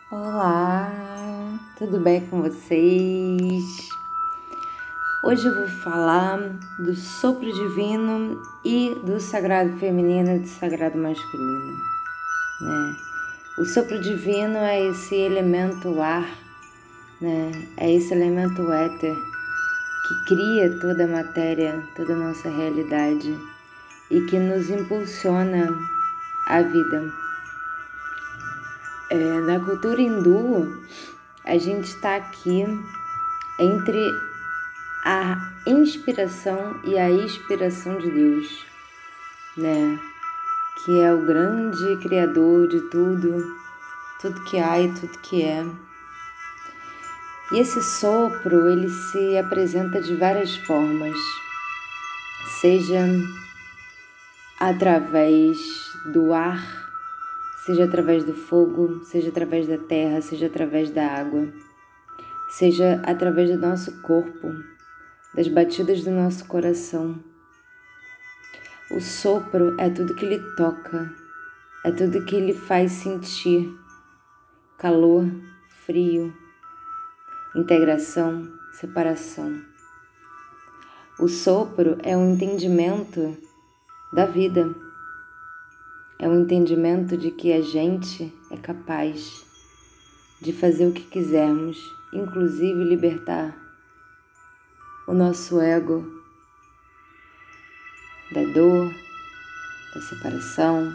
Olá, tudo bem com vocês? Hoje eu vou falar do sopro divino e do sagrado feminino e do sagrado masculino, né? O sopro divino é esse elemento ar, né? É esse elemento éter que cria toda a matéria, toda a nossa realidade e que nos impulsiona a vida. Na cultura hindu, a gente está aqui entre a inspiração e a expiração de Deus, né? Que é o grande criador de tudo que há e tudo que é. E esse sopro, ele se apresenta de várias formas, seja através do ar, seja através do fogo, seja através da terra, seja através da água, seja através do nosso corpo, das batidas do nosso coração. O sopro é tudo que ele toca, é tudo que ele faz sentir: calor, frio, integração, separação. O sopro é um entendimento da vida, é um entendimento de que a gente é capaz de fazer o que quisermos, inclusive libertar o nosso ego da dor, da separação,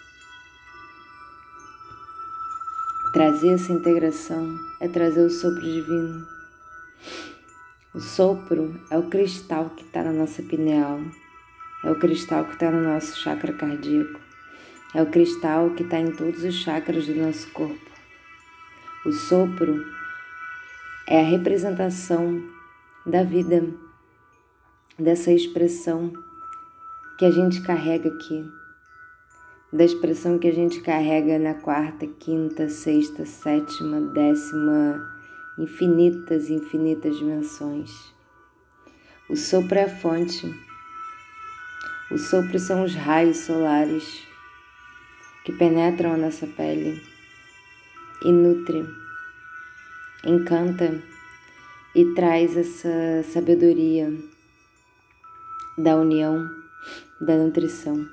trazer essa integração é trazer o sopro divino. O sopro é o cristal que está na nossa pineal, é o cristal que está no nosso chakra cardíaco, é o cristal que está em todos os chakras do nosso corpo. O sopro é a representação da vida, dessa expressão que a gente carrega aqui, da expressão que a gente carrega na quarta, quinta, sexta, sétima, décima, infinitas dimensões. O sopro é a fonte. O sopro são os raios solares que penetram a nossa pele e nutre, encanta e traz essa sabedoria da união, da nutrição.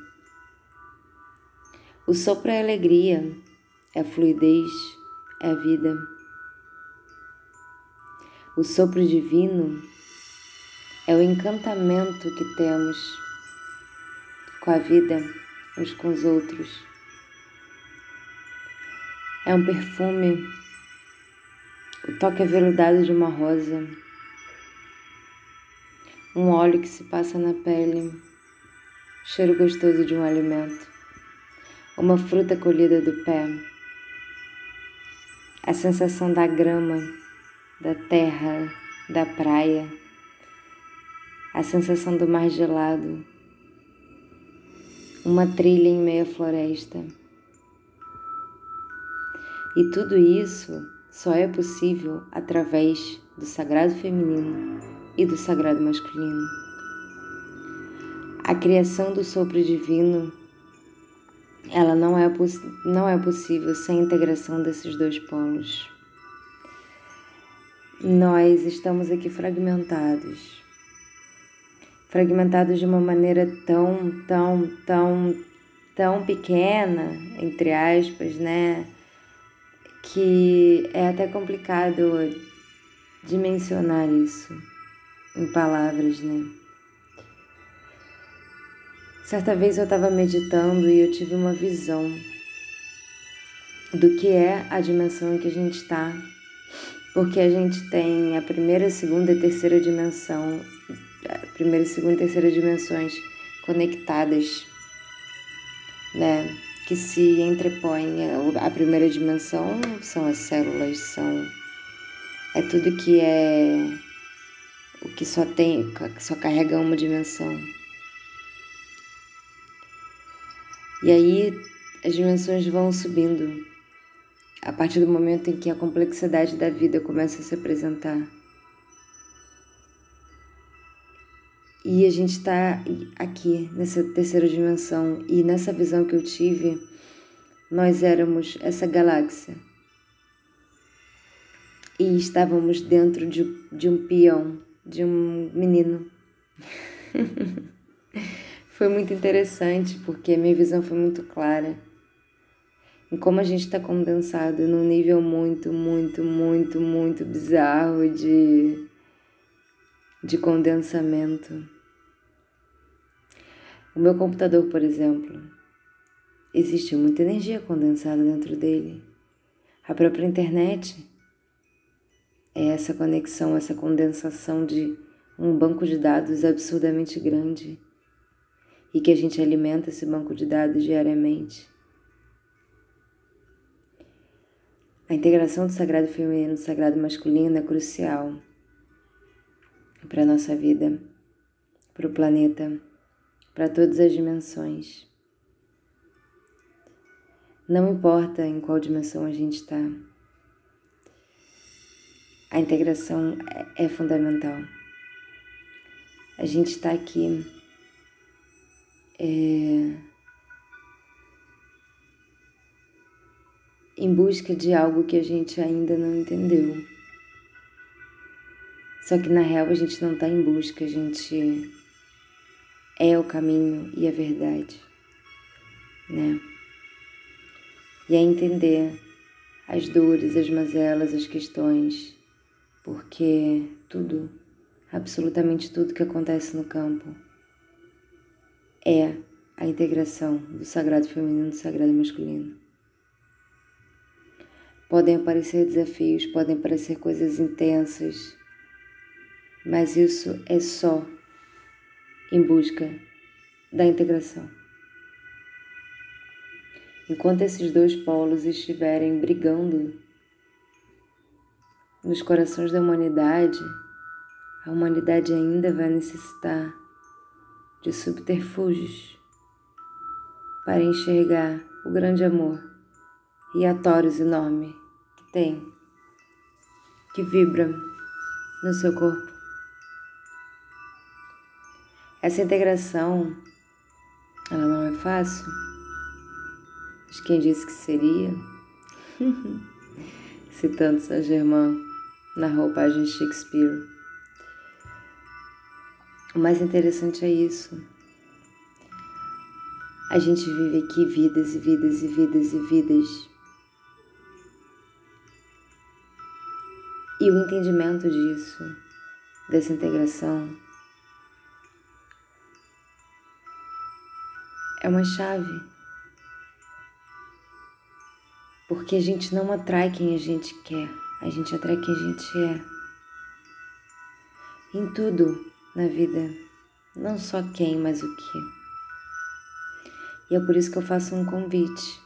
O sopro é a alegria, é a fluidez, é a vida. O sopro divino é o encantamento que temos com a vida, uns com os outros. É um perfume, o toque aveludado de uma rosa, um óleo que se passa na pele, cheiro gostoso de um alimento, uma fruta colhida do pé, a sensação da grama, da terra, da praia, a sensação do mar gelado, uma trilha em meio à floresta. E tudo isso só é possível através do sagrado feminino e do sagrado masculino. A criação do sopro divino, ela não é possível sem a integração desses dois polos. Nós estamos aqui fragmentados de uma maneira tão pequena, entre aspas, né? Que é até complicado dimensionar isso em palavras, né? Certa vez eu estava meditando e eu tive uma visão do que é a dimensão em que a gente está, porque a gente tem a primeira, a segunda e a terceira dimensão, a primeira, segunda e terceira dimensões conectadas, né? Que se entrepõem. A primeira dimensão são as células, é tudo que é o que só carrega uma dimensão. E aí as dimensões vão subindo a partir do momento em que a complexidade da vida começa a se apresentar. E a gente está aqui nessa terceira dimensão, e nessa visão que eu tive, nós éramos essa galáxia e estávamos dentro de um peão, de um menino. Foi muito interessante, porque a minha visão foi muito clara em como a gente está condensado num nível muito, muito, muito, muito bizarro de condensamento. O meu computador, por exemplo, existe muita energia condensada dentro dele. A própria internet é essa conexão, essa condensação de um banco de dados absurdamente grande e que a gente alimenta esse banco de dados diariamente. A integração do sagrado feminino e do sagrado masculino é crucial para a nossa vida, para o planeta, para todas as dimensões. Não importa em qual dimensão a gente está, a integração é fundamental. A gente está aqui em busca de algo que a gente ainda não entendeu. Só que na real a gente não está em busca, a gente é o caminho e a verdade, né? E é entender as dores, as mazelas, as questões, porque tudo, absolutamente tudo que acontece no campo é a integração do sagrado feminino e do sagrado masculino. Podem aparecer desafios, podem aparecer coisas intensas, mas isso é só em busca da integração. Enquanto esses dois polos estiverem brigando nos corações da humanidade, a humanidade ainda vai necessitar de subterfúgios para enxergar o grande amor e a Taurus enorme que tem, que vibra no seu corpo. Essa integração, ela não é fácil, mas quem disse que seria? Citando Saint-Germain na roupagem Shakespeare. O mais interessante é isso. A gente vive aqui vidas e vidas e vidas e vidas. E o entendimento disso, dessa integração, é uma chave. Porque a gente não atrai quem a gente quer, a gente atrai quem a gente é. Em tudo na vida, não só quem, mas o que. E é por isso que eu faço um convite.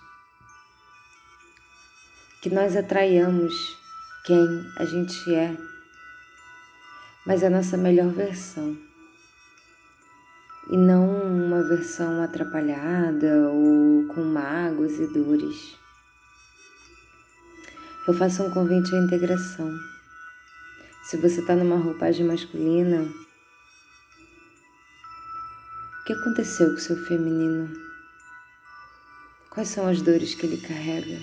Que nós atraiamos quem a gente é, mas a nossa melhor versão. E não uma versão atrapalhada ou com mágoas e dores. Eu faço um convite à integração. Se você está numa roupagem masculina, o que aconteceu com o seu feminino? Quais são as dores que ele carrega?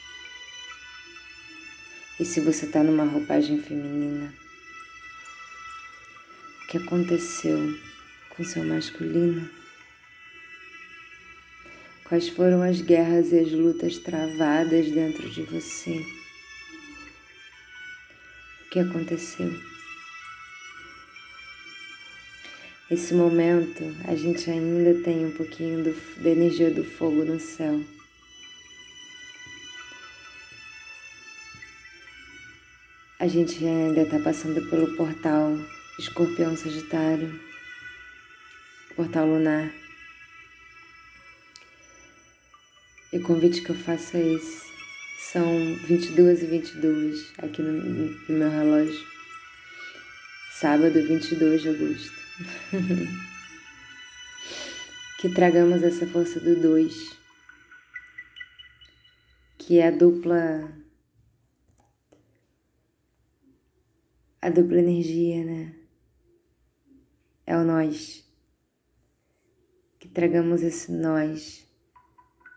E se você está numa roupagem feminina, o que aconteceu com o seu masculino? Quais foram as guerras e as lutas travadas dentro de você? O que aconteceu? Esse momento, a gente ainda tem um pouquinho da energia do fogo no céu. A gente ainda está passando pelo portal Escorpião-Sagitário, portal lunar. E o convite que eu faço é esse. São 22h22 aqui no meu relógio. Sábado, 22 de agosto. Que tragamos essa força do 2, que é a dupla energia, né? É o nós. Que tragamos esse nós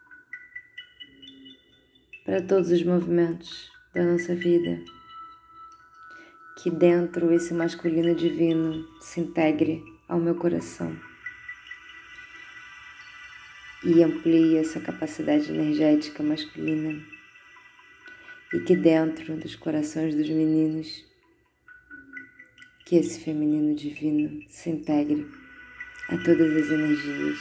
para todos os movimentos da nossa vida. que dentro esse masculino divino se integre ao meu coração e amplie essa capacidade energética masculina, e que dentro dos corações dos meninos, que esse feminino divino se integre a todas as energias.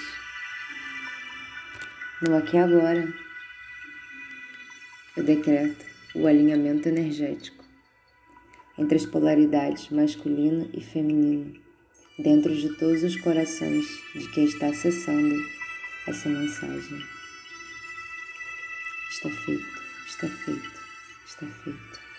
No aqui e agora, eu decreto o alinhamento energético entre as polaridades masculino e feminino, dentro de todos os corações de quem está acessando essa mensagem. Está feito, está feito, está feito.